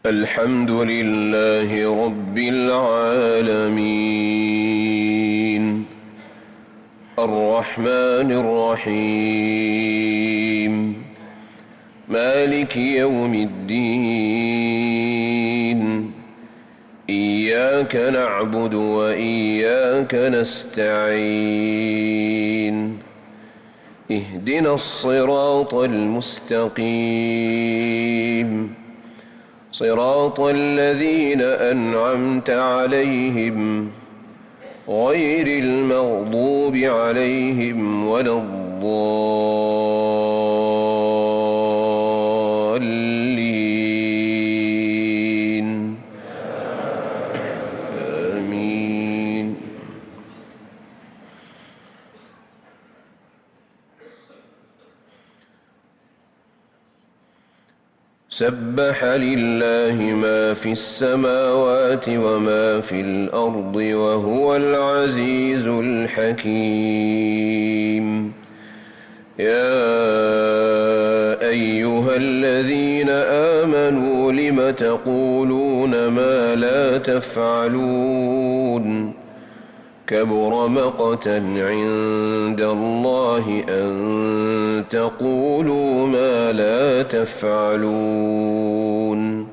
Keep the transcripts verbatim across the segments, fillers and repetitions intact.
الحمد لله رب العالمين الرحمن الرحيم مالك يوم الدين إياك نعبد وإياك نستعين اهدنا الصراط المستقيم صراط الذين أنعمت عليهم غير المغضوب عليهم ولا الضالين آمين. سبح لله ما في السماوات وما في الأرض وهو العزيز الحكيم. يا أيها الذين آمنوا لم تقولون ما لا تفعلون كبر مقتا عند الله أن تقولوا ما لا تفعلون.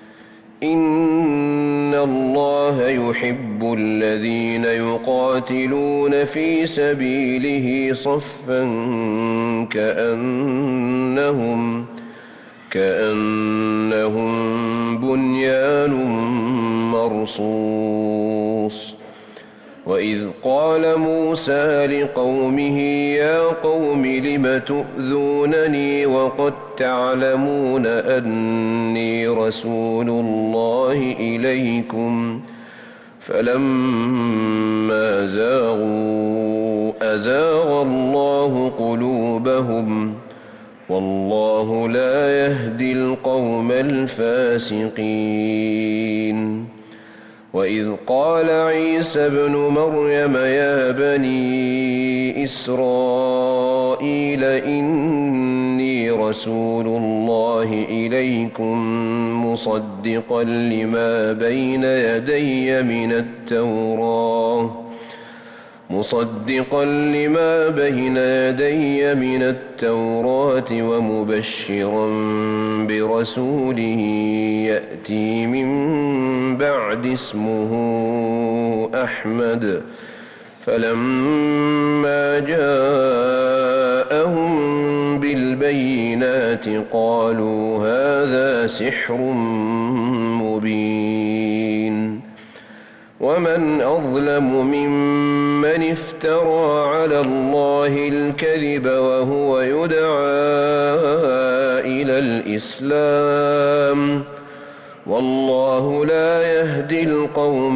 إن الله يحب الذين يقاتلون في سبيله صفا كأنهم كأنهم بنيان مرصوص. وإذ قال موسى لقومه يا قوم لم تؤذونني وقد تعلمون أني رسول الله إليكم فلما زاغوا أزاغ الله قلوبهم والله لا يهدي القوم الفاسقين. وإذ قال عيسى ابن مريم يا بني إسرائيل إني رسول الله إليكم مصدقا لما بين يدي من التوراة مصدقا لما بين يدي من التوراة ومبشرا برسول يأتي من بعد اسمه أحمد. فلما جاءهم بالبينات قالوا هذا سحر مبين. ومن أظلم ممن افترى على الله الكذب وهو يدعى إلى الإسلام والله لا يهدي القوم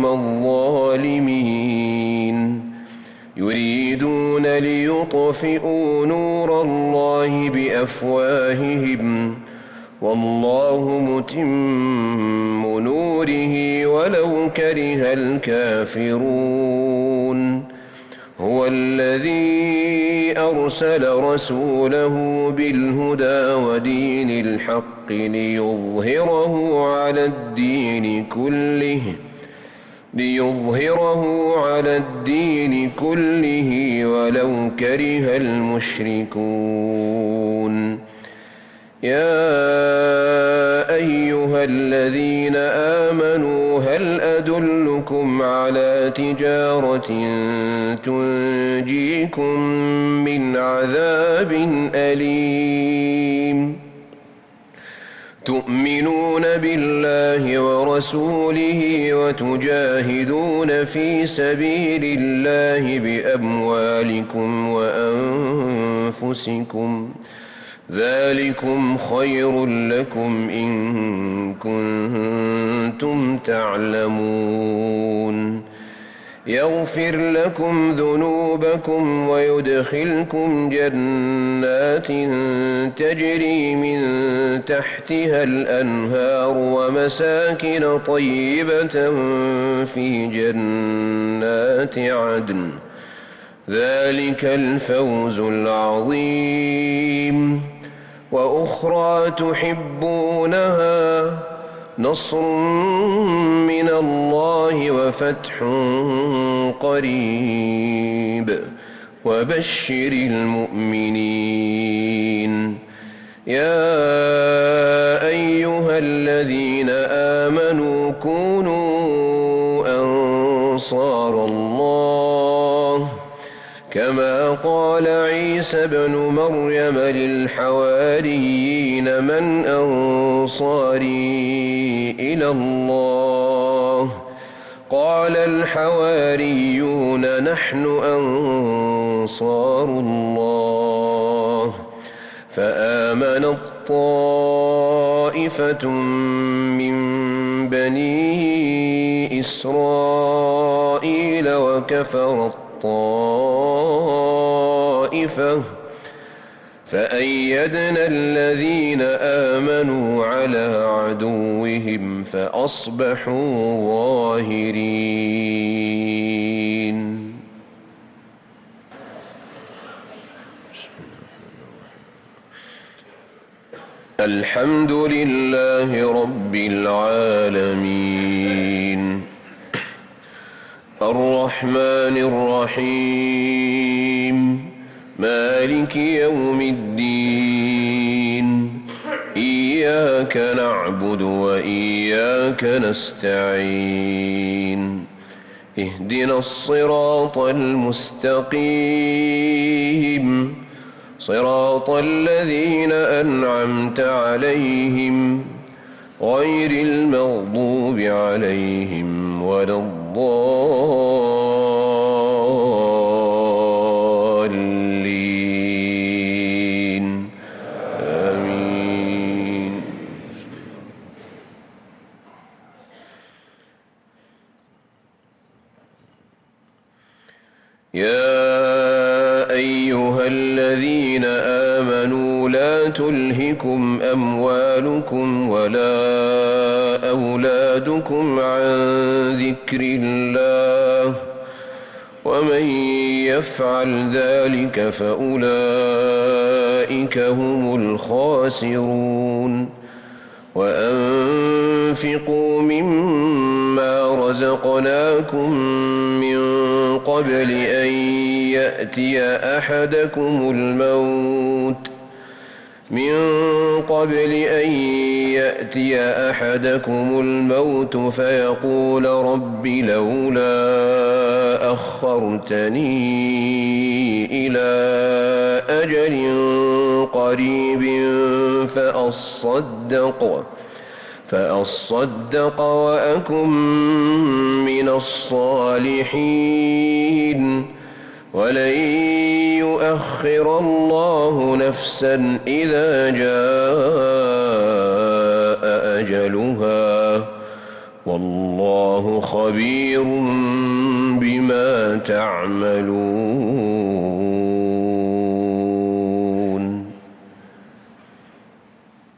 الظالمين. يريدون ليطفئوا نور الله بأفواههم والله متم نوره ولو كره الكافرون. هو الذي أرسل رسوله بالهدى ودين الحق ليظهره على الدين كله ليظهره على الدين كله ولو كره المشركون. يا أيها الذين آمنوا هل أدلكم على تجارة تنجيكم من عذاب أليم تؤمنون بالله ورسوله وتجاهدون في سبيل الله بأموالكم وأنفسكم ذلكم خير لكم إن كنتم تعلمون. يغفر لكم ذنوبكم ويدخلكم جنات تجري من تحتها الأنهار ومساكن طيبة في جنات عدن ذلك الفوز العظيم. وأخرى تحبونها نصر من الله وفتح قريب وبشر المؤمنين يا أيها الذين آمنوا كونوا أنصار الله كما قال عيسى ابن مريم للحواريين من أنصاري إلى الله قال الحواريون نحن أنصار الله فآمنت طائفة من بني إسرائيل وكفرت طائفة فأيدنا الذين آمنوا على عدوهم فأصبحوا ظاهرين. الحمد لله رب العالمين الرحمن الرحيم مالك يوم الدين إياك نعبد وإياك نستعين اهدنا الصراط المستقيم صراط الذين أنعمت عليهم غير المغضوب عليهم ولا الضالين آمين. يا أيها الذين آمنوا لا تلهكم أموالكم ولا أولادكم عن ذكر الله ومن يفعل ذلك فأولئك هم الخاسرون. وأنفقوا مما رزقناكم من قبل أن يأتي أحدكم الموت من قبل أن يأتي أحدكم الموت فيقول رب لولا أخرتني إلى أجل قريب فأصدق فأصدق وأكن من الصالحين ولن يؤخر الله نفسا إذا جاء أجلها والله خبير بما تعملون.